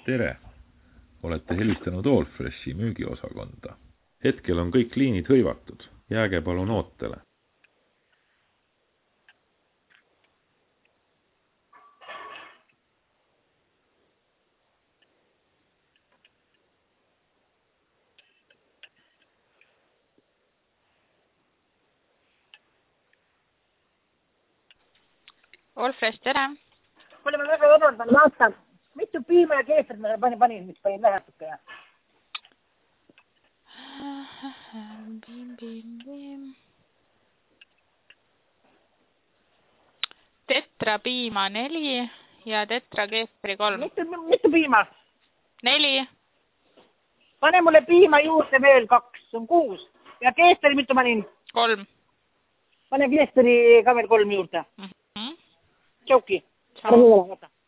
Tere! Olete helistanud Allfreshi müügiosakonda. Hetkel on kõik liinid hõivatud. Jääge palun ootele. Allfresh, tere! Kuule, ma väga vabandan, vaatan. Mitu piima ja keefrit ma panin, mis panin lähetuke ja? Tetra piima 4 ja tetra keefri 3. Mitu piima? 4. Pane mulle piima juurde veel 2, on 6. Ja keefri mitu panin? 3. Pane keefri ka veel 3 juurde. Tšauki. Tšau.